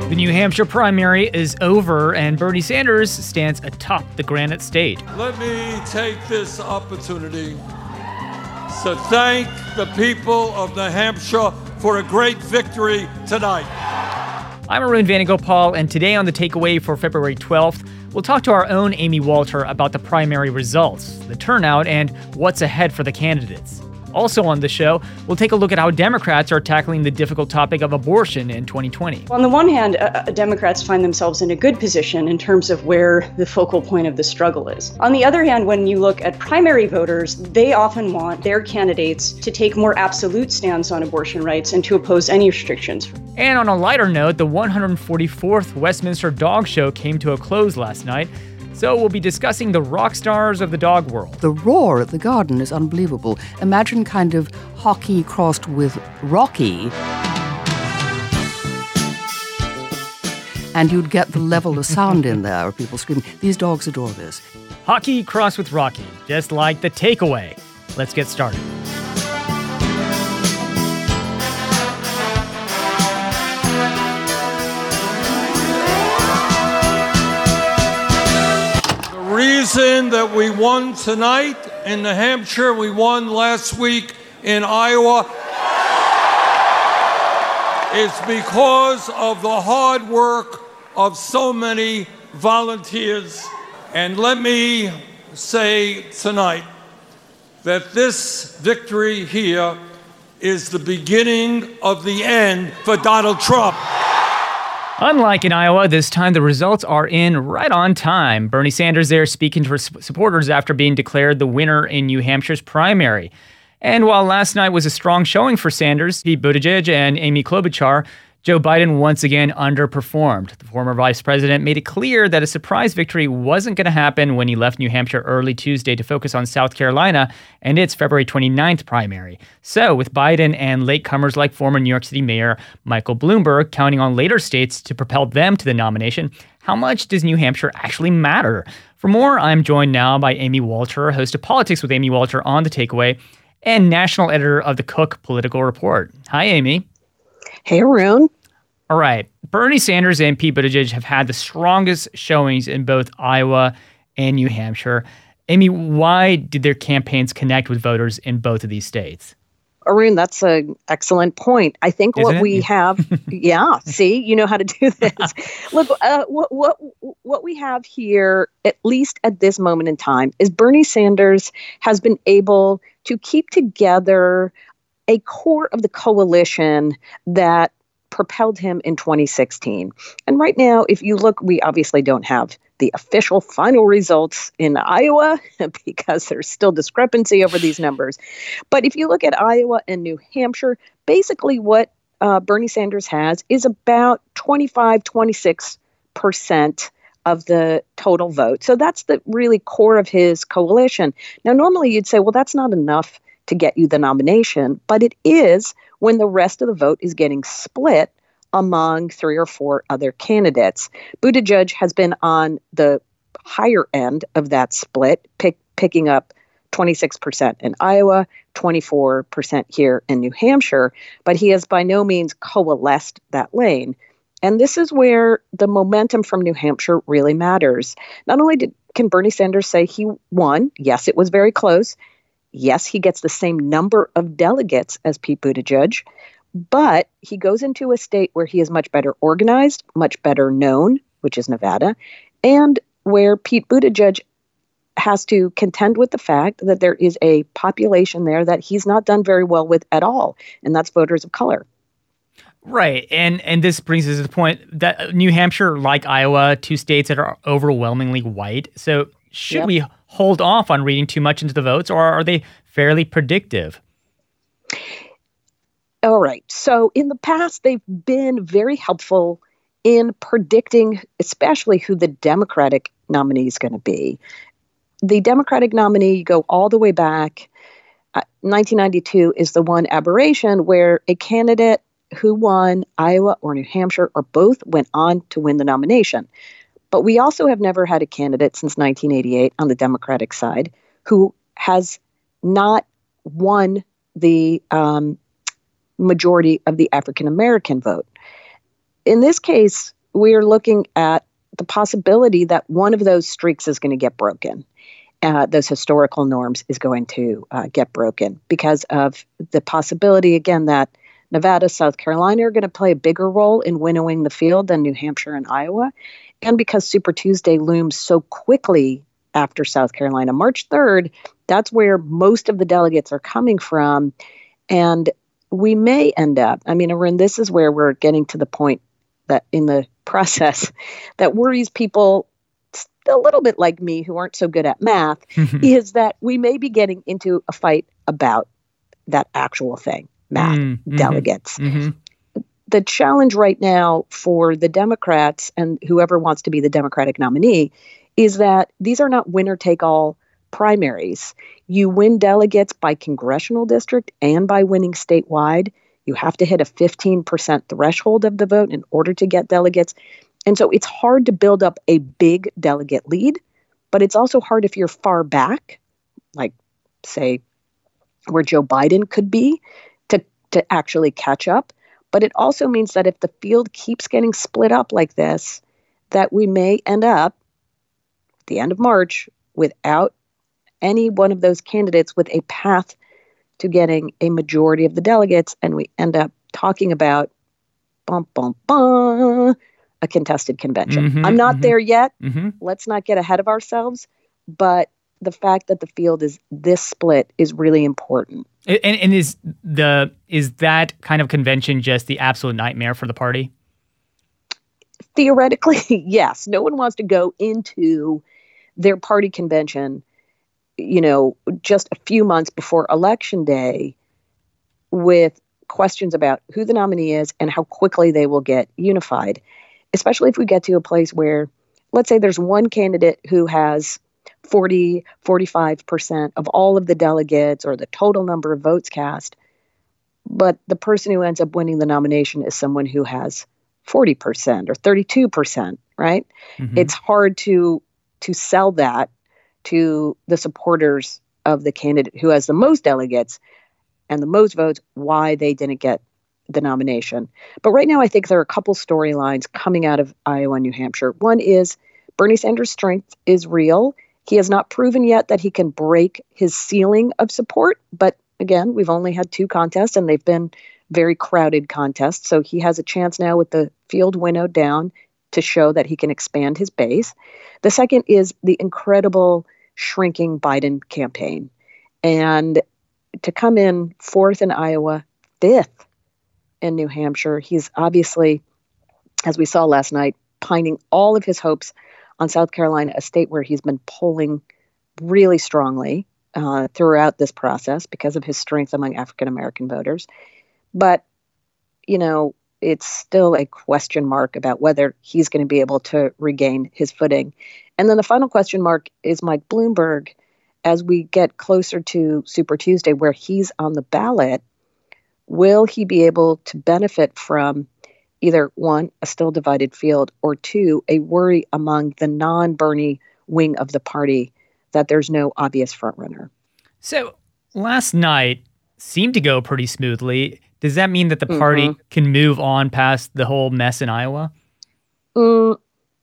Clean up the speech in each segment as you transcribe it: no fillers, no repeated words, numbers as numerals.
The New Hampshire primary is over, and Bernie Sanders stands atop the Granite State. Let me take this opportunity to thank the people of New Hampshire for a great victory tonight. I'm Arun Vanagopal, and today on The Takeaway for February 12th, we'll talk to our own Amy Walter about the primary results, the turnout, and what's ahead for the candidates. Also on the show, we'll take a look at how Democrats are tackling the difficult topic of abortion in 2020. On the one hand, Democrats find themselves in a good position in terms of where the focal point of the struggle is. On the other hand, when you look at primary voters, they often want their candidates to take more absolute stance on abortion rights and to oppose any restrictions. And on a lighter note, the 144th Westminster Dog Show came to a close last night. So we'll be discussing the rock stars of the dog world. The roar at the Garden is unbelievable. Imagine kind of hockey crossed with Rocky. And you'd get the level of sound in there of people screaming. These dogs adore this. Hockey crossed with Rocky, just like The Takeaway. Let's get started. The reason that we won tonight in New Hampshire, we won last week in Iowa, is because of the hard work of so many volunteers. And let me say tonight that this victory here is the beginning of the end for Donald Trump. Unlike in Iowa, this time the results are in right on time. Bernie Sanders there speaking to his supporters after being declared the winner in New Hampshire's primary. And while last night was a strong showing for Sanders, Pete Buttigieg and Amy Klobuchar, Joe Biden once again underperformed. The former vice president made it clear that a surprise victory wasn't going to happen when he left New Hampshire early Tuesday to focus on South Carolina and its February 29th primary. So with Biden and latecomers like former New York City Mayor Michael Bloomberg counting on later states to propel them to the nomination, how much does New Hampshire actually matter? For more, I'm joined now by Amy Walter, host of Politics with Amy Walter on The Takeaway, and national editor of the Cook Political Report. Hi, Amy. Hey, Arun. All right. Bernie Sanders and Pete Buttigieg have had the strongest showings in both Iowa and New Hampshire. Amy, why did their campaigns connect with voters in both of these states? Arun, that's an excellent point. I think Isn't what it? we have, see, you know how to do this. Look, what we have here, at least at this moment in time, is Bernie Sanders has been able to keep together a core of the coalition that propelled him in 2016. And right now, if you look, we obviously don't have the official final results in Iowa because there's still discrepancy over these numbers. But if you look at Iowa and New Hampshire, basically what Bernie Sanders has is about 26% of the total vote. So that's the really core of his coalition. Now, normally you'd say, well, that's not enough to get you the nomination, but it is when the rest of the vote is getting split among 3 or 4 other candidates. Buttigieg has been on the higher end of that split, picking up 26% in Iowa, 24% here in New Hampshire, but he has by no means coalesced that lane. And this is where the momentum from New Hampshire really matters. Not only can Bernie Sanders say he won, yes, it was very close. Yes, he gets the same number of delegates as Pete Buttigieg, but he goes into a state where he is much better organized, much better known, which is Nevada, and where Pete Buttigieg has to contend with the fact that there is a population there that he's not done very well with at all, and that's voters of color. Right. And this brings us to the point that New Hampshire, like Iowa, 2 states that are overwhelmingly white. So should we hold off on reading too much into the votes, or are they fairly predictive? All right. So in the past, they've been very helpful in predicting, especially who the Democratic nominee is going to be. The Democratic nominee, you go all the way back. 1992 is the one aberration where a candidate who won Iowa or New Hampshire or both went on to win the nomination. But we also have never had a candidate since 1988 on the Democratic side who has not won the majority of the African American vote. In this case, we're looking at the possibility that one of those streaks is going to get broken. Those historical norms is going to get broken because of the possibility, again, that Nevada, South Carolina are going to play a bigger role in winnowing the field than New Hampshire and Iowa. And because Super Tuesday looms so quickly after South Carolina, March 3rd, that's where most of the delegates are coming from. And we may end up, Arun, this is where we're getting to the point that in the process that worries people a little bit like me who aren't so good at math, is that we may be getting into a fight about that actual thing, math, delegates. The challenge right now for the Democrats and whoever wants to be the Democratic nominee is that these are not winner-take-all primaries. You win delegates by congressional district and by winning statewide. You have to hit a 15% threshold of the vote in order to get delegates. And so it's hard to build up a big delegate lead, but it's also hard if you're far back, like, say, where Joe Biden could be, to actually catch up. But it also means that if the field keeps getting split up like this, that we may end up at the end of March without any one of those candidates with a path to getting a majority of the delegates, and we end up talking about a contested convention. I'm not there yet. Let's not get ahead of ourselves. But the fact that the field is this split is really important. And is that kind of convention just the absolute nightmare for the party? Theoretically, yes. No one wants to go into their party convention, just a few months before Election Day with questions about who the nominee is and how quickly they will get unified, especially if we get to a place where, let's say there's one candidate who has 45% of all of the delegates or the total number of votes cast, but the person who ends up winning the nomination is someone who has 40% or 32%, right? It's hard to sell that to the supporters of the candidate who has the most delegates and the most votes, why they didn't get the nomination. But right now, I think there are a couple storylines coming out of Iowa and New Hampshire. One is Bernie Sanders' strength is real. He has not proven yet that he can break his ceiling of support. But again, we've only had 2 contests and they've been very crowded contests. So he has a chance now with the field winnowed down to show that he can expand his base. The second is the incredible shrinking Biden campaign. And to come in 4th in Iowa, 5th in New Hampshire, he's obviously, as we saw last night, pining all of his hopes on South Carolina, a state where he's been polling really strongly throughout this process because of his strength among African-American voters. But, it's still a question mark about whether he's going to be able to regain his footing. And then the final question mark is Mike Bloomberg. As we get closer to Super Tuesday, where he's on the ballot, will he be able to benefit from either, 1, a still divided field, or 2, a worry among the non-Bernie wing of the party that there's no obvious frontrunner? So last night seemed to go pretty smoothly. Does that mean that the party can move on past the whole mess in Iowa? Well,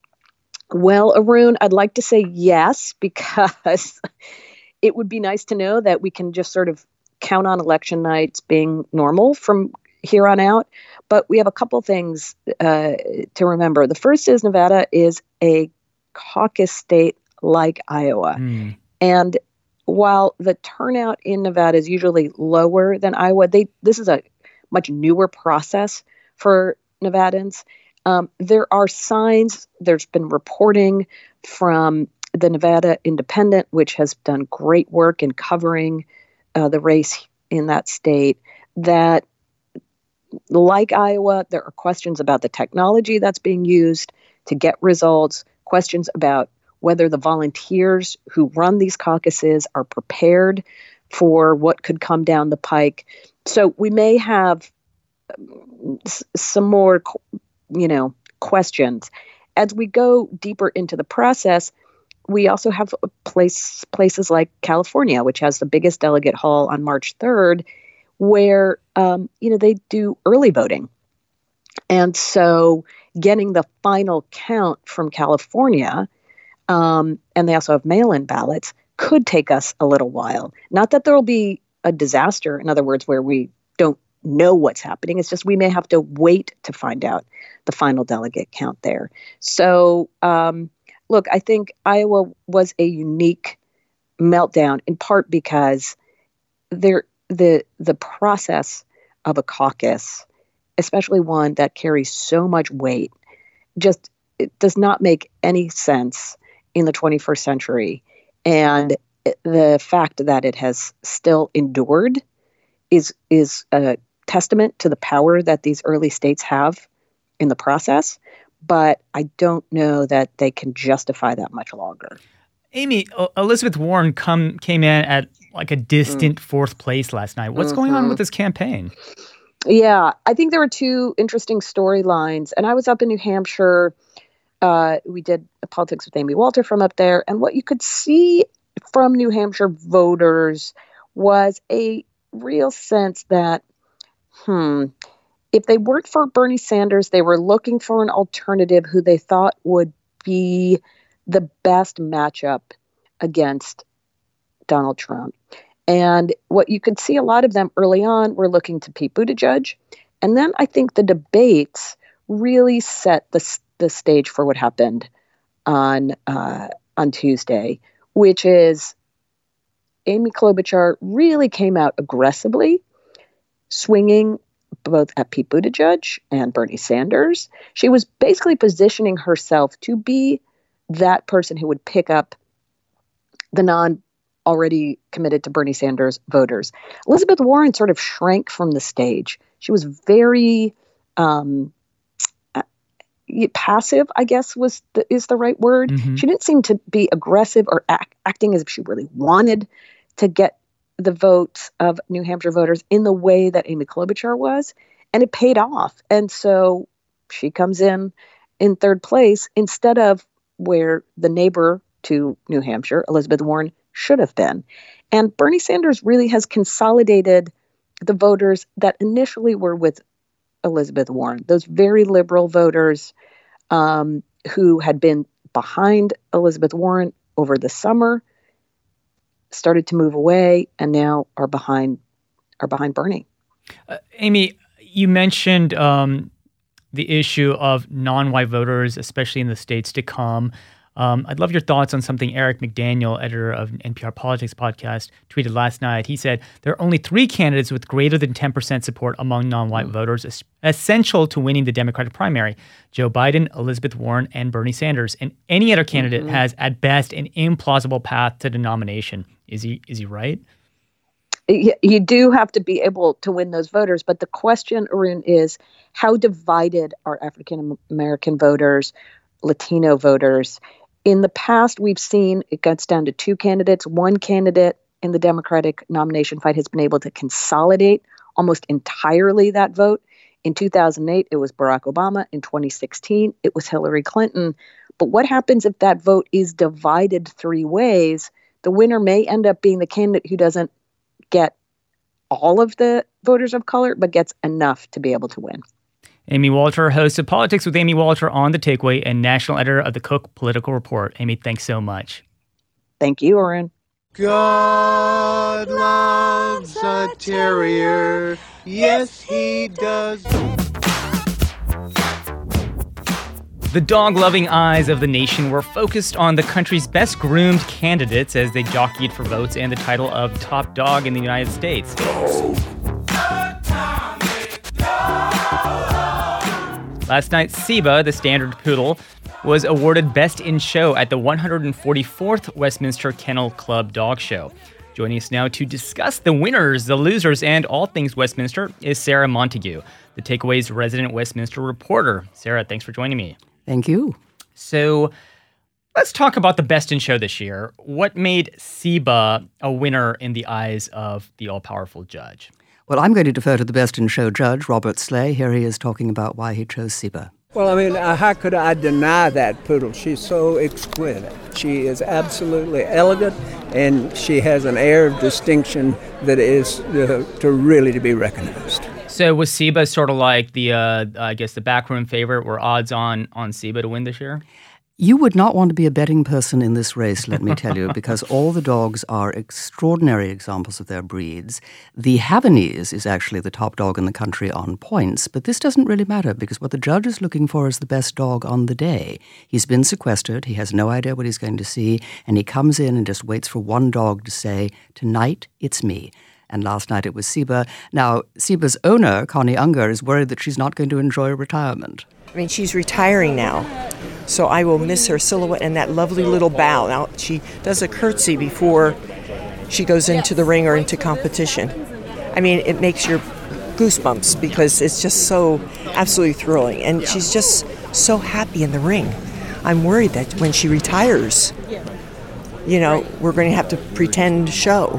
Arun, I'd like to say yes, because it would be nice to know that we can just sort of count on election nights being normal from here on out. But we have a couple things to remember. The first is Nevada is a caucus state like Iowa. And while the turnout in Nevada is usually lower than Iowa, this is a much newer process for Nevadans. There are signs, there's been reporting from the Nevada Independent, which has done great work in covering the race in that state, that like Iowa, there are questions about the technology that's being used to get results, questions about whether the volunteers who run these caucuses are prepared for what could come down the pike. So we may have some more, questions. As we go deeper into the process, we also have places like California, which has the biggest delegate haul on March 3rd, where, they do early voting. And so getting the final count from California, and they also have mail-in ballots, could take us a little while. Not that there will be a disaster, in other words, where we don't know what's happening. It's just we may have to wait to find out the final delegate count there. So, look, I think Iowa was a unique meltdown, in part because the process of a caucus, especially one that carries so much weight, just it does not make any sense in the 21st century. And the fact that it has still endured is a testament to the power that these early states have in the process. But I don't know that they can justify that much longer. Amy, Elizabeth Warren came in at like a distant fourth place last night. What's going on with this campaign? Yeah, I think there were two interesting storylines. And I was up in New Hampshire. We did Politics with Amy Walter from up there. And what you could see from New Hampshire voters was a real sense that, if they weren't for Bernie Sanders, they were looking for an alternative who they thought would be the best matchup against Donald Trump. And what you could see a lot of them early on were looking to Pete Buttigieg. And then I think the debates really set the stage for what happened on Tuesday, which is Amy Klobuchar really came out aggressively, swinging both at Pete Buttigieg and Bernie Sanders. She was basically positioning herself to be that person who would pick up the already committed to Bernie Sanders voters. Elizabeth Warren sort of shrank from the stage. She was very passive, I guess is the right word. Mm-hmm. She didn't seem to be aggressive or acting as if she really wanted to get the votes of New Hampshire voters in the way that Amy Klobuchar was, and it paid off. And so she comes in third place instead of where the neighbor to New Hampshire, Elizabeth Warren, should have been. And Bernie Sanders really has consolidated the voters that initially were with Elizabeth Warren, those very liberal voters who had been behind Elizabeth Warren over the summer, started to move away, and now are behind Bernie. Amy, you mentioned the issue of non-white voters, especially in the states to come. I'd love your thoughts on something Eric McDaniel, editor of NPR Politics podcast, tweeted last night. He said, there are only 3 candidates with greater than 10% support among non-white voters, essential to winning the Democratic primary: Joe Biden, Elizabeth Warren, and Bernie Sanders. And any other candidate has, at best, an implausible path to the nomination. Is he right? You do have to be able to win those voters. But the question, Arun, is how divided are African-American voters, Latino voters? In the past, we've seen it gets down to 2 candidates. One candidate in the Democratic nomination fight has been able to consolidate almost entirely that vote. In 2008, it was Barack Obama. In 2016, it was Hillary Clinton. But what happens if that vote is divided 3 ways? The winner may end up being the candidate who doesn't get all of the voters of color, but gets enough to be able to win. Amy Walter, host of Politics with Amy Walter on The Takeaway and national editor of the Cook Political Report. Amy, thanks so much. Thank you, Arun. God loves a terrier. Yes, he does. The dog-loving eyes of the nation were focused on the country's best-groomed candidates as they jockeyed for votes and the title of top dog in the United States. Last night, Siba, the standard poodle, was awarded Best in Show at the 144th Westminster Kennel Club Dog Show. Joining us now to discuss the winners, the losers, and all things Westminster is Sarah Montague, The Takeaway's resident Westminster reporter. Sarah, thanks for joining me. Thank you. So let's talk about the Best in Show this year. What made Siba a winner in the eyes of the all-powerful judge? Well, I'm going to defer to the Best in Show judge, Robert Slay. Here he is talking about why he chose Siba. Well, I mean, how could I deny that poodle? She's so exquisite. She is absolutely elegant, and she has an air of distinction that is to really be recognized. So was Seba sort of like the, I guess, the backroom favorite? Were odds on Seba to win this year? You would not want to be a betting person in this race, let me tell you, because all the dogs are extraordinary examples of their breeds. The Havanese is actually the top dog in the country on points, but this doesn't really matter because what the judge is looking for is the best dog on the day. He's been sequestered, he has no idea what he's going to see, and he comes in and just waits for one dog to say, "Tonight, it's me." And last night it was Seba. Now, Seba's owner, Connie Unger, is worried that she's not going to enjoy retirement. I mean, she's retiring now, so I will miss her silhouette and that lovely little bow. Now, she does a curtsy before she goes into the ring or into competition. I mean, it makes your goosebumps because it's just so absolutely thrilling. And she's just so happy in the ring. I'm worried that when she retires, we're going to have to pretend show.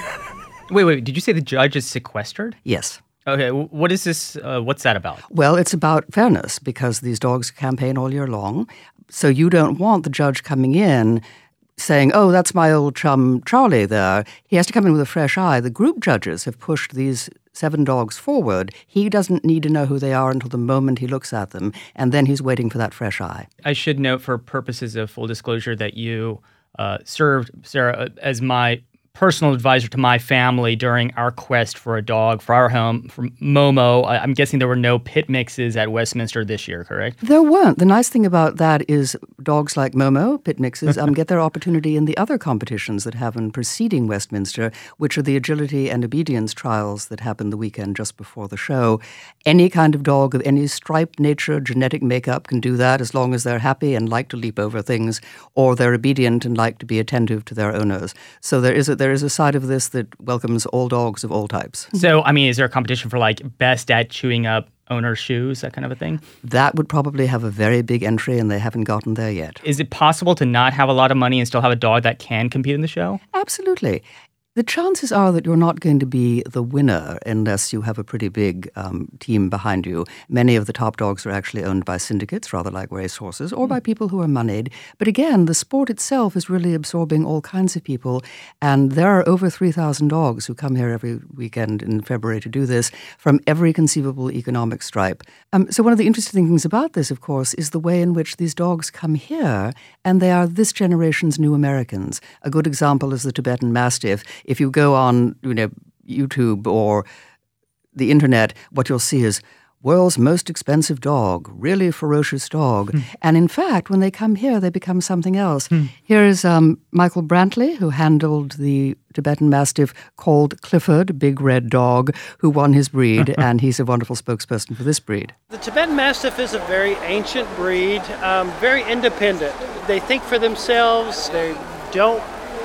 Wait, did you say the judge is sequestered? Yes. Okay, what is this? What's that about? Well, it's about fairness because these dogs campaign all year long. So you don't want the judge coming in saying, "Oh, that's my old chum Charlie there." He has to come in with a fresh eye. The group judges have pushed these 7 dogs forward. He doesn't need to know who they are until the moment he looks at them, and then he's waiting for that fresh eye. I should note for purposes of full disclosure that you served, Sarah, as my personal advisor to my family during our quest for a dog for our home, for Momo. I'm guessing there were no pit mixes at Westminster this year, correct? There weren't. The nice thing about that is dogs like Momo, pit mixes, get their opportunity in the other competitions that happen preceding Westminster, which are the agility and obedience trials that happen the weekend just before the show. Any kind of dog of any stripe, nature, genetic makeup can do that as long as they're happy and like to leap over things, or they're obedient and like to be attentive to their owners. So there is a side of this that welcomes all dogs of all types. So, I mean, is there a competition for like best at chewing up owner's shoes, that kind of a thing? That would probably have a very big entry, and they haven't gotten there yet. Is it possible to not have a lot of money and still have a dog that can compete in the show? Absolutely. The chances are that you're not going to be the winner unless you have a pretty big team behind you. Many of the top dogs are actually owned by syndicates, rather like racehorses, or by people who are moneyed. But again, the sport itself is really absorbing all kinds of people. And there are over 3,000 dogs who come here every weekend in February to do this from every conceivable economic stripe. So one of the interesting things about this, of course, is the way in which these dogs come here, and they are this generation's new Americans. A good example is the Tibetan Mastiff. If you go on, YouTube or the internet, what you'll see is world's most expensive dog, really ferocious dog. And in fact, when they come here, they become something else. Here is Michael Brantley, who handled the Tibetan Mastiff called Clifford, big red dog, who won his breed, and he's a wonderful spokesperson for this breed. The Tibetan Mastiff is a very ancient breed, very independent. They think for themselves. They don't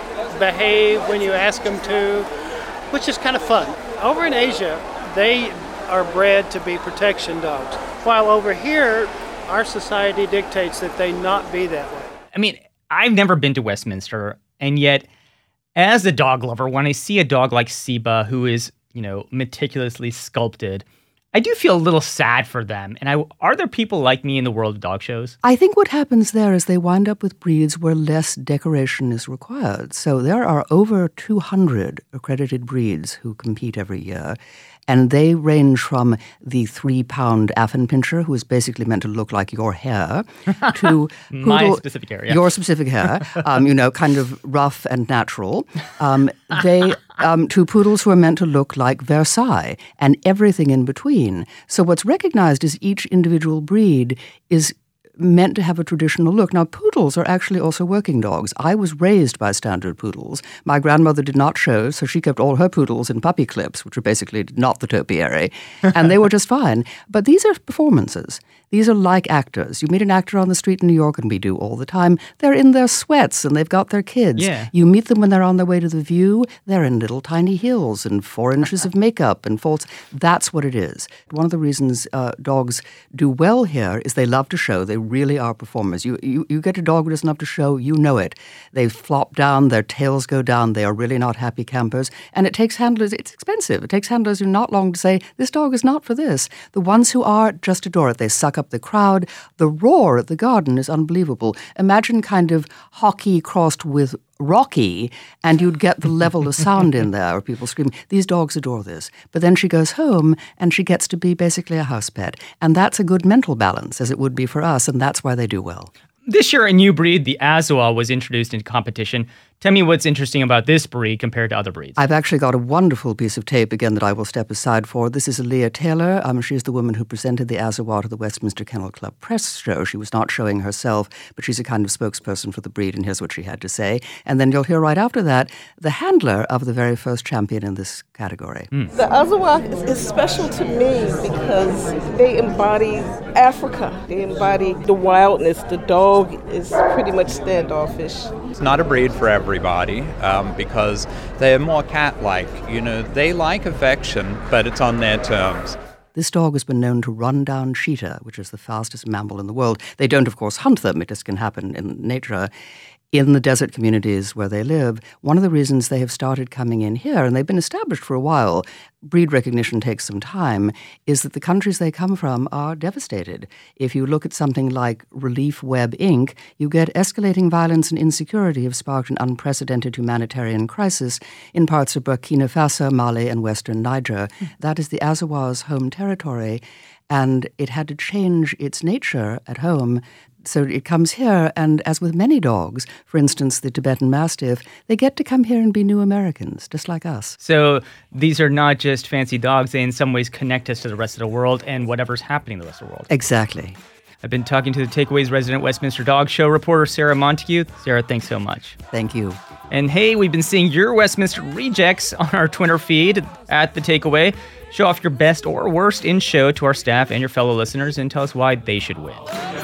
behave when you ask them to, which is kind of fun. Over in Asia, they are bred to be protection dogs, while over here, our society dictates that they not be that way. I mean, I've never been to Westminster, and yet, as a dog lover, when I see a dog like Seba, who is, meticulously sculpted, I do feel a little sad for them. And are there people like me in the world of dog shows? I think what happens there is they wind up with breeds where less decoration is required. So there are over 200 accredited breeds who compete every year. And they range from the 3-pound Affenpinscher, who is basically meant to look like your hair, to my specific hair, yeah. Your specific hair, kind of rough and natural. To poodles who are meant to look like Versailles, and everything in between. So what's recognized is each individual breed is meant to have a traditional look. Now, poodles are actually also working dogs. I was raised by standard poodles. My grandmother did not show, so she kept all her poodles in puppy clips, which are basically not the topiary, and they were just fine. But these are performances. These are like actors. You meet an actor on the street in New York, and we do all the time. They're in their sweats, and they've got their kids. Yeah. You meet them when they're on their way to the View. They're in little tiny heels and 4 inches of makeup and folds. That's what it is. One of the reasons dogs do well here is they love to show. They really are performers. You get a dog who doesn't love to show, you know it. They flop down, their tails go down. They are really not happy campers. And it takes handlers, it's expensive. It takes handlers who are not long to say, this dog is not for this. The ones who are just adore it. They suck up the crowd. The roar at the garden is unbelievable. Imagine kind of hockey crossed with Rocky, and you'd get the level of sound in there of people screaming. These dogs adore this. But then she goes home, and she gets to be basically a house pet. And that's a good mental balance, as it would be for us, and that's why they do well. This year, a new breed, the Azawakh, was introduced into competition. Tell me what's interesting about this breed compared to other breeds. I've actually got a wonderful piece of tape, again, that I will step aside for. This is Leah Taylor. She's the woman who presented the Azawakh to the Westminster Kennel Club press show. She was not showing herself, but she's a kind of spokesperson for the breed, and here's what she had to say. And then you'll hear right after that the handler of the very first champion in this category. The Azawakh is special to me because they embody Africa. They embody the wildness. The dog is pretty much standoffish. It's not a breed for everybody because they're more cat-like. They like affection, but it's on their terms. This dog has been known to run down cheetah, which is the fastest mammal in the world. They don't, of course, hunt them. It just can happen in nature. In the desert communities where they live, one of the reasons they have started coming in here, and they've been established for a while, breed recognition takes some time, is that the countries they come from are devastated. If you look at something like Relief Web Inc., you get escalating violence and insecurity have sparked an unprecedented humanitarian crisis in parts of Burkina Faso, Mali, and western Niger. That is the Azawakh's home territory, and it had to change its nature at home. So it comes here, and as with many dogs, for instance, the Tibetan Mastiff, they get to come here and be new Americans, just like us. So these are not just fancy dogs. They in some ways connect us to the rest of the world and whatever's happening in the rest of the world. Exactly. I've been talking to the Takeaways resident Westminster Dog Show reporter, Sarah Montague. Sarah, thanks so much. Thank you. And hey, we've been seeing your Westminster rejects on our Twitter feed at The Takeaway. Show off your best or worst in show to our staff and your fellow listeners and tell us why they should win.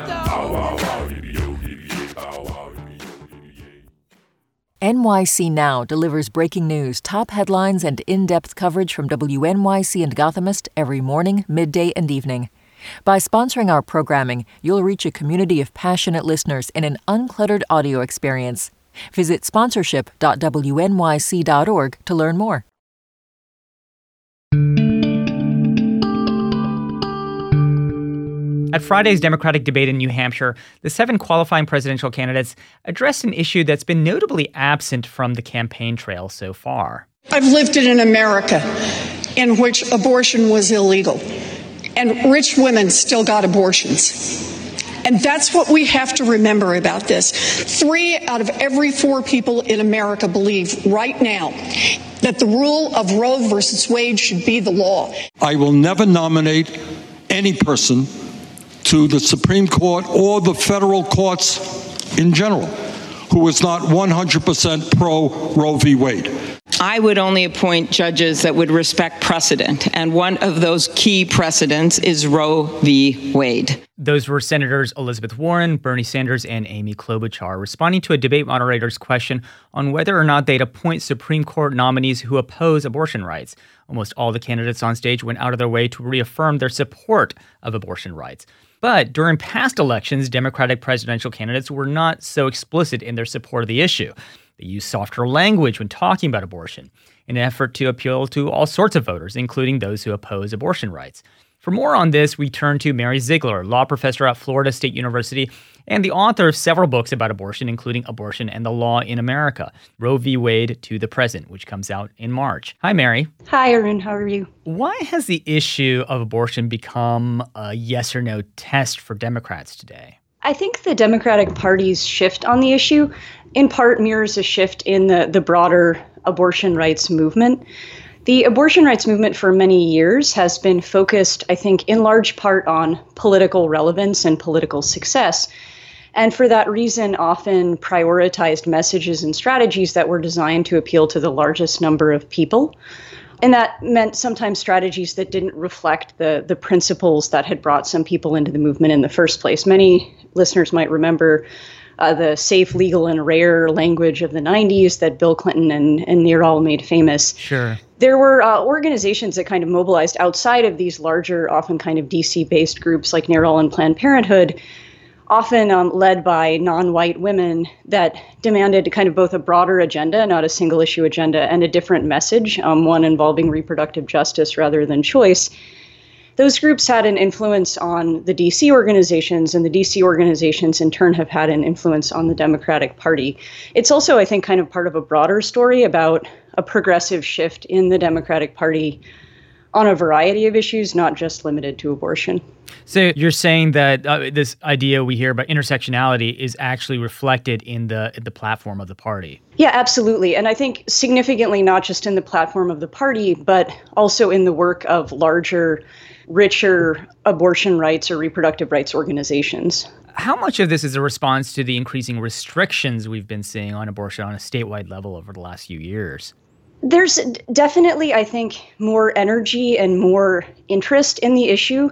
NYC Now delivers breaking news, top headlines, and in-depth coverage from WNYC and Gothamist every morning, midday, and evening. By sponsoring our programming, you'll reach a community of passionate listeners in an uncluttered audio experience. Visit sponsorship.wnyc.org to learn more. At Friday's Democratic debate in New Hampshire, the 7 qualifying presidential candidates addressed an issue that's been notably absent from the campaign trail so far. I've lived in an America in which abortion was illegal, and rich women still got abortions. And that's what we have to remember about this. 3 out of every 4 people in America believe right now that the rule of Roe versus Wade should be the law. I will never nominate any person to the Supreme Court or the federal courts in general who is not 100% pro-Roe v. Wade. I would only appoint judges that would respect precedent, and one of those key precedents is Roe v. Wade. Those were Senators Elizabeth Warren, Bernie Sanders, and Amy Klobuchar responding to a debate moderator's question on whether or not they'd appoint Supreme Court nominees who oppose abortion rights. Almost all the candidates on stage went out of their way to reaffirm their support of abortion rights. But during past elections, Democratic presidential candidates were not so explicit in their support of the issue. They used softer language when talking about abortion in an effort to appeal to all sorts of voters, including those who oppose abortion rights. For more on this, we turn to Mary Ziegler, law professor at Florida State University and the author of several books about abortion, including Abortion and the Law in America, Roe v. Wade to the Present, which comes out in March. Hi, Mary. Hi, Arun. How are you? Why has the issue of abortion become a yes or no test for Democrats today? I think the Democratic Party's shift on the issue in part mirrors a shift in the broader abortion rights movement. The abortion rights movement for many years has been focused, I think, in large part on political relevance and political success. And for that reason, often prioritized messages and strategies that were designed to appeal to the largest number of people. And that meant sometimes strategies that didn't reflect the principles that had brought some people into the movement in the first place. Many listeners might remember the safe, legal, and rare language of the 90s that Bill Clinton and Neeral made famous. Sure. There were organizations that kind of mobilized outside of these larger, often kind of DC-based groups like Neeral and Planned Parenthood, often led by non-white women that demanded kind of both a broader agenda, not a single issue agenda, and a different message, one involving reproductive justice rather than choice. those groups had an influence on the DC organizations, and the DC organizations in turn have had an influence on the Democratic Party. It's also, I think, kind of part of a broader story about a progressive shift in the Democratic Party on a variety of issues, not just limited to abortion. So you're saying that this idea we hear about intersectionality is actually reflected in the platform of the party? Yeah, absolutely. And I think significantly not just in the platform of the party, but also in the work of larger, richer abortion rights or reproductive rights organizations. How much of this is a response to the increasing restrictions we've been seeing on abortion on a statewide level over the last few years? There's definitely, I think, more energy and more interest in the issue.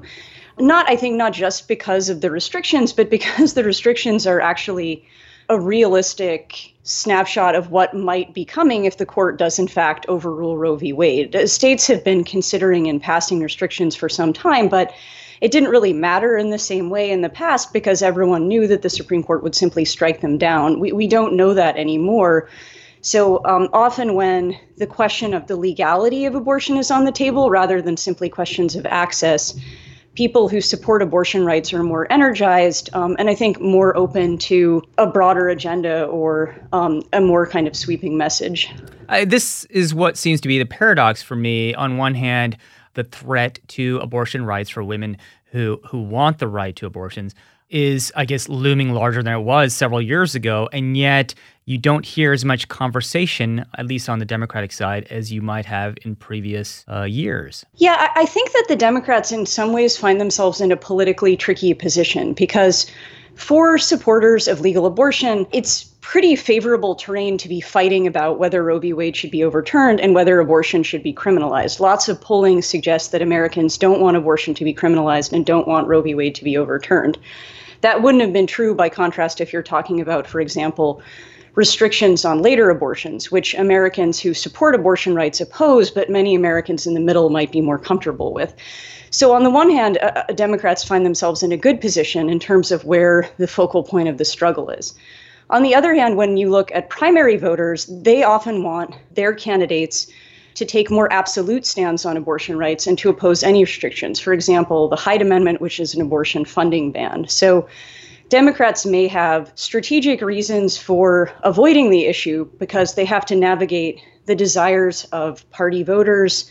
I think not just because of the restrictions, but because the restrictions are actually a realistic snapshot of what might be coming if the court does in fact overrule Roe v. Wade. States have been considering and passing restrictions for some time, but it didn't really matter in the same way in the past because everyone knew that the Supreme Court would simply strike them down. We don't know that anymore. So often when the question of the legality of abortion is on the table, rather than simply questions of access, people who support abortion rights are more energized and I think more open to a broader agenda or a more kind of sweeping message. This is what seems to be the paradox for me. On one hand, the threat to abortion rights for women who want the right to abortions is, I guess, looming larger than it was several years ago. And yet you don't hear as much conversation, at least on the Democratic side, as you might have in previous years. Yeah, I think that the Democrats in some ways find themselves in a politically tricky position because for supporters of legal abortion, it's pretty favorable terrain to be fighting about whether Roe v. Wade should be overturned and whether abortion should be criminalized. Lots of polling suggests that Americans don't want abortion to be criminalized and don't want Roe v. Wade to be overturned. That wouldn't have been true, by contrast, if you're talking about, for example, restrictions on later abortions, which Americans who support abortion rights oppose, but many Americans in the middle might be more comfortable with. So on the one hand, Democrats find themselves in a good position in terms of where the focal point of the struggle is. On the other hand, when you look at primary voters, they often want their candidates to take more absolute stands on abortion rights and to oppose any restrictions. For example, the Hyde Amendment, which is an abortion funding ban. So Democrats may have strategic reasons for avoiding the issue because they have to navigate the desires of party voters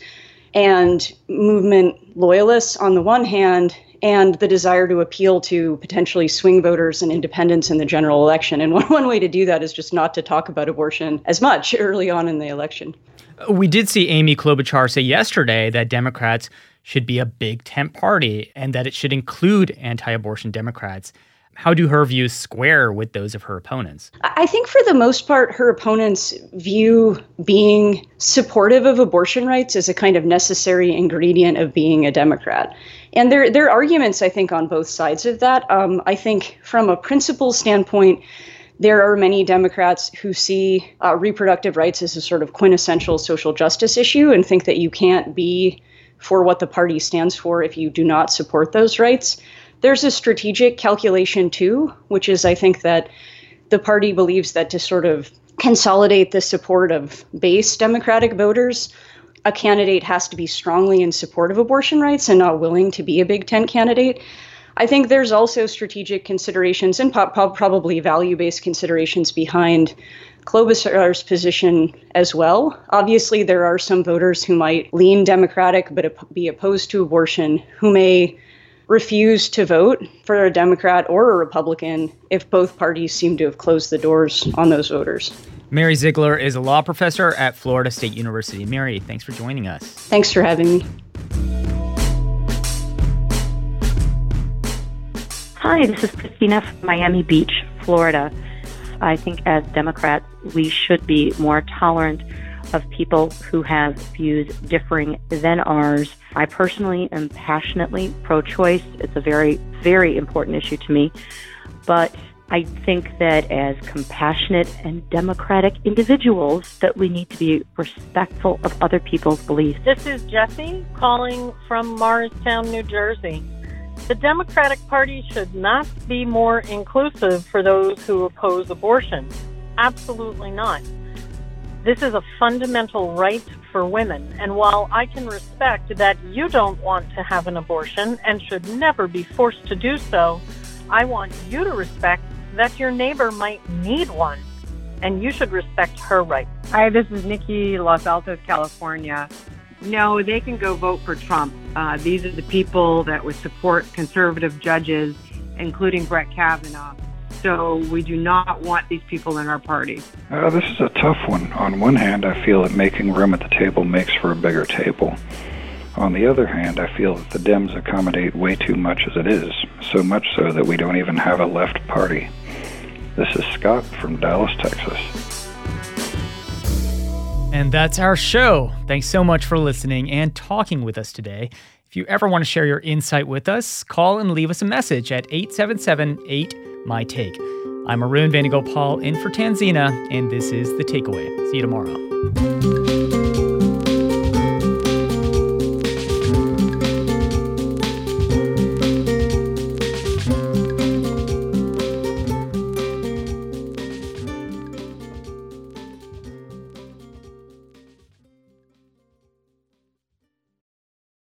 and movement loyalists on the one hand, and the desire to appeal to potentially swing voters and independents in the general election. And one way to do that is just not to talk about abortion as much early on in the election. We did see Amy Klobuchar say yesterday that Democrats should be a big tent party and that it should include anti-abortion Democrats. How do her views square with those of her opponents? I think for the most part, her opponents view being supportive of abortion rights as a kind of necessary ingredient of being a Democrat. And there are arguments, I think, on both sides of that. I think from a principle standpoint, there are many Democrats who see reproductive rights as a sort of quintessential social justice issue and think that you can't be for what the party stands for if you do not support those rights. There's a strategic calculation, too, which is, I think, that the party believes that to sort of consolidate the support of base Democratic voters, a candidate has to be strongly in support of abortion rights and not willing to be a big tent candidate. I think there's also strategic considerations and probably value-based considerations behind Klobuchar's position as well. Obviously, there are some voters who might lean Democratic but be opposed to abortion, who may refuse to vote for a Democrat or a Republican if both parties seem to have closed the doors on those voters. Mary Ziegler is a law professor at Florida State University. Mary, thanks for joining us. Thanks for having me. Hi, this is Christina from Miami Beach, Florida. I think as Democrats, we should be more tolerant of people who have views differing than ours. I personally am passionately pro-choice. It's a very, very important issue to me. But I think that as compassionate and democratic individuals, that we need to be respectful of other people's beliefs. This is Jessie calling from Morristown, New Jersey. The Democratic Party should not be more inclusive for those who oppose abortion. Absolutely not. This is a fundamental right for women, and while I can respect that you don't want to have an abortion and should never be forced to do so, I want you to respect that your neighbor might need one, and you should respect her right. Hi, this is Nikki, Los Altos, California. No, they can go vote for Trump. These are the people that would support conservative judges, including Brett Kavanaugh. So we do not want these people in our party. This is a tough one. On one hand, I feel that making room at the table makes for a bigger table. On the other hand, I feel that the Dems accommodate way too much as it is, so much so that we don't even have a left party. This is Scott from Dallas, Texas. And that's our show. Thanks so much for listening and talking with us today. If you ever want to share your insight with us, call and leave us a message at 877-8-MY-TAKE. I'm Arun Venugopal in for Tanzina, and this is The Takeaway. See you tomorrow.